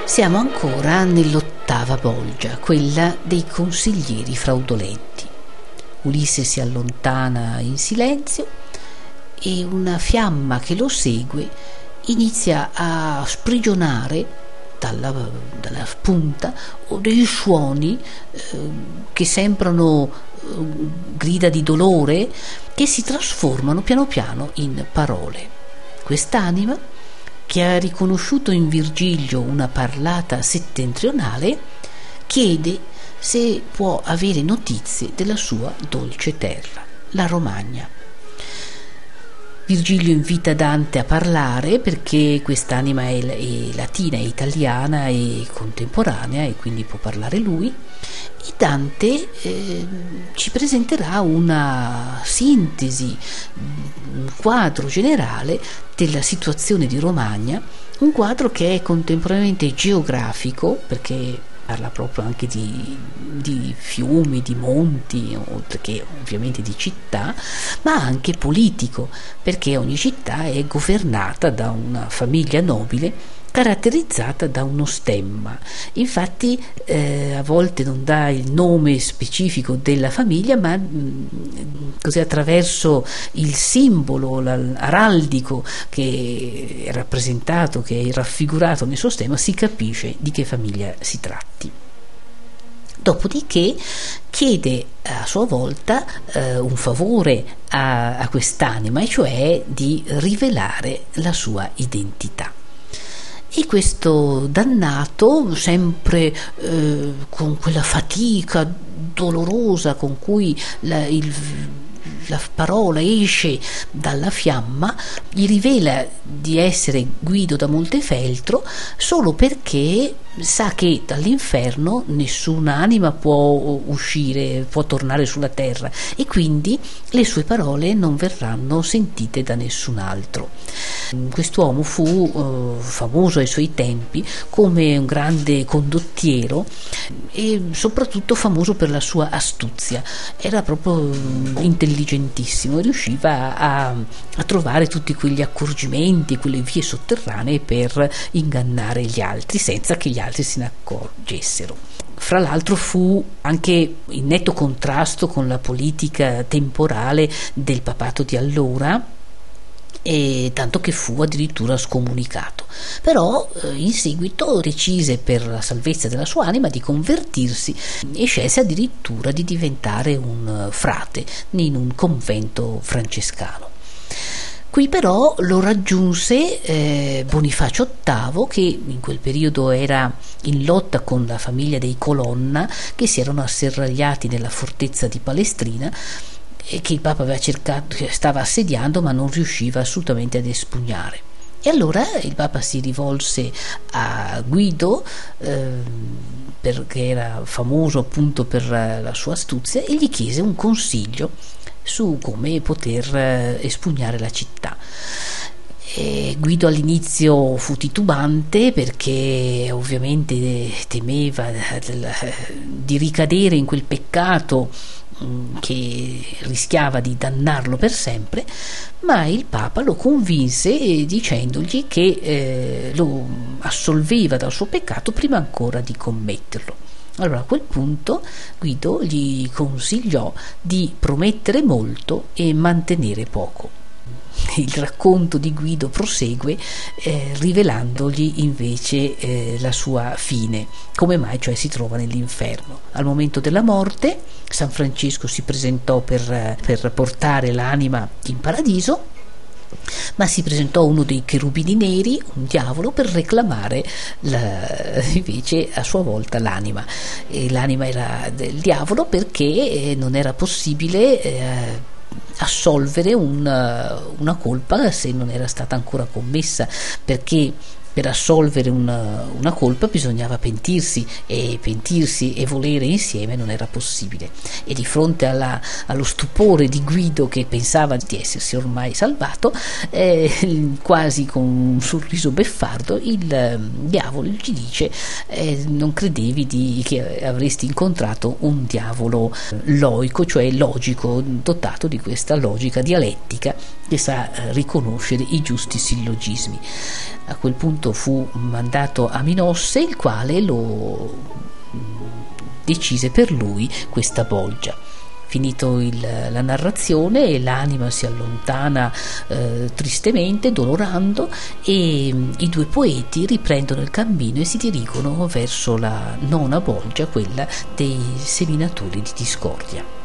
Siamo ancora nell'8ª bolgia, quella dei consiglieri fraudolenti. Ulisse si allontana in silenzio e una fiamma che lo segue inizia a sprigionare dalla punta dei suoni che sembrano grida di dolore, che si trasformano piano piano in parole. Quest'anima, che ha riconosciuto in Virgilio una parlata settentrionale, chiede se può avere notizie della sua dolce terra, la Romagna. Virgilio invita Dante a parlare, perché quest'anima è latina, è italiana, è contemporanea e quindi può parlare lui, e Dante ci presenterà una sintesi, un quadro generale della situazione di Romagna, un quadro che è contemporaneamente geografico, perché parla proprio anche di fiumi, di monti, oltre che ovviamente di città, ma anche politico, perché ogni città è governata da una famiglia nobile caratterizzata da uno stemma. Infatti a volte non dà il nome specifico della famiglia, ma così attraverso il simbolo araldico che è rappresentato, che è raffigurato nel suo stemma, si capisce di che famiglia si tratti. Dopodiché chiede a sua volta un favore a quest'anima, e cioè di rivelare la sua identità. E questo dannato, sempre con quella fatica dolorosa con cui la parola esce dalla fiamma, gli rivela di essere Guido da Montefeltro, solo perché sa che dall'inferno nessuna anima può uscire, può tornare sulla terra, e quindi le sue parole non verranno sentite da nessun altro. Quest'uomo fu famoso ai suoi tempi come un grande condottiero e soprattutto famoso per la sua astuzia. Era proprio intelligentissimo e riusciva a trovare tutti quegli accorgimenti, quelle vie sotterranee per ingannare gli altri senza che gli altri se ne accorgessero. Fra l'altro fu anche in netto contrasto con la politica temporale del papato di allora, e tanto che fu addirittura scomunicato. Però in seguito decise, per la salvezza della sua anima, di convertirsi e scelse addirittura di diventare un frate in un convento francescano. Qui però lo raggiunse Bonifacio VIII, che in quel periodo era in lotta con la famiglia dei Colonna, che si erano asserragliati nella fortezza di Palestrina, e che il Papa aveva stava assediando, ma non riusciva assolutamente ad espugnare. E allora il Papa si rivolse a Guido, perché era famoso appunto per la sua astuzia, e gli chiese un consiglio su come poter espugnare la città. Guido all'inizio fu titubante, perché ovviamente temeva di ricadere in quel peccato che rischiava di dannarlo per sempre, ma il Papa lo convinse dicendogli che lo assolveva dal suo peccato prima ancora di commetterlo. Allora a quel punto Guido gli consigliò di promettere molto e mantenere poco. Il racconto di Guido prosegue rivelandogli invece la sua fine, come mai cioè si trova nell'inferno. Al momento della morte San Francesco si presentò per portare l'anima in paradiso, ma si presentò uno dei cherubini neri, un diavolo, per reclamare invece a sua volta l'anima. E l'anima era del diavolo, perché non era possibile assolvere una colpa se non era stata ancora commessa, perché per assolvere una colpa bisognava pentirsi e volere insieme non era possibile. E di fronte allo stupore di Guido, che pensava di essersi ormai salvato, quasi con un sorriso beffardo, il diavolo gli dice: non credevi che avresti incontrato un diavolo loico, cioè logico, dotato di questa logica dialettica che sa riconoscere i giusti sillogismi. A quel punto fu mandato a Minosse, il quale lo decise per lui questa bolgia. Finito la narrazione, l'anima si allontana tristemente, dolorando, e i due poeti riprendono il cammino e si dirigono verso la nona bolgia, quella dei seminatori di discordia.